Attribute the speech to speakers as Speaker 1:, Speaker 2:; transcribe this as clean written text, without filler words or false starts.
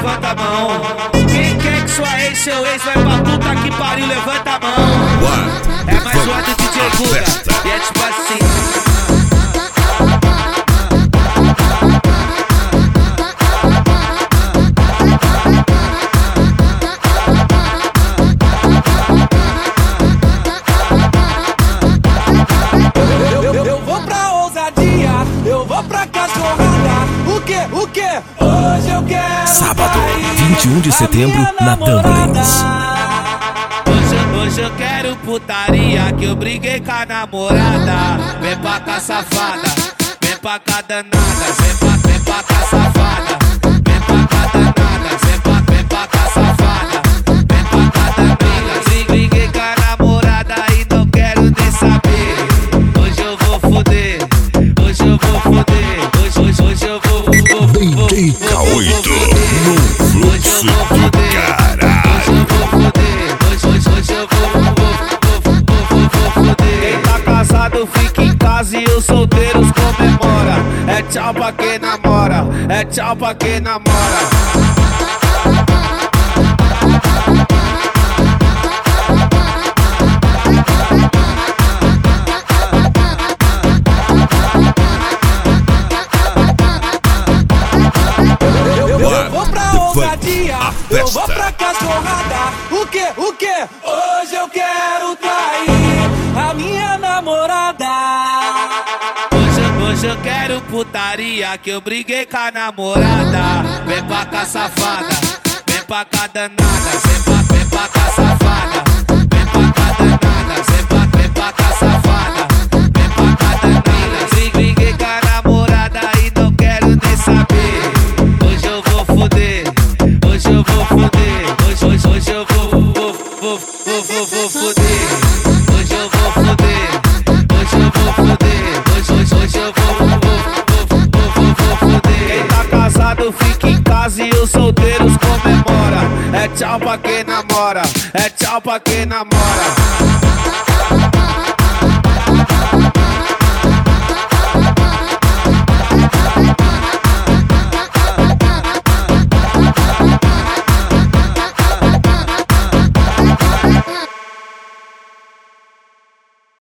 Speaker 1: levanta a mão. Quem quer que sua ex, seu ex vai pra puta que pariu, levanta a mão. É mais uma do DJ Guga, e é tipo assim.
Speaker 2: Eu vou pra ousadia, eu vou pra cachorrada. O que? Hoje eu quero
Speaker 3: sábado, 21 de setembro, na Dumplings.
Speaker 1: Hoje eu quero putaria, que eu briguei com a namorada. Vem pra cá, safada, vem pra cá, danada. Vem pra cá, safada, vem pra cá, danada. Vem pra cá, safada, vem pra cá, danada. Briguei com a namorada e não quero nem saber. Hoje eu vou foder, hoje eu vou foder. Hoje eu vou
Speaker 3: DJ K8 no fluxo do caralho.
Speaker 1: Hoje eu vou foder. Quem tá casado fica em casa e os solteiros comemora. É tchau pra quem namora, é tchau pra quem namora.
Speaker 2: Eu vou pra ousadia, eu vou pra cachorrada. O que? Hoje eu quero trair a minha namorada.
Speaker 1: Hoje eu quero putaria, que eu briguei com a namorada. Vem pra cá, safada, vem pra cá, danada. Vem pra cá, safada, vem pra cá, danada. Vem pra cá, safada, vem pra cá, danada. Briguei com a namorada e não quero nem saber. Hoje eu vou foder, hoje eu vou foder. Hoje eu vou foder. Hoje eu vou foder, hoje eu vou foder. Hoje eu vou foder. Quem tá casado fica em casa e os solteiros comemora. É tchau pra quem namora, é tchau pra quem namora.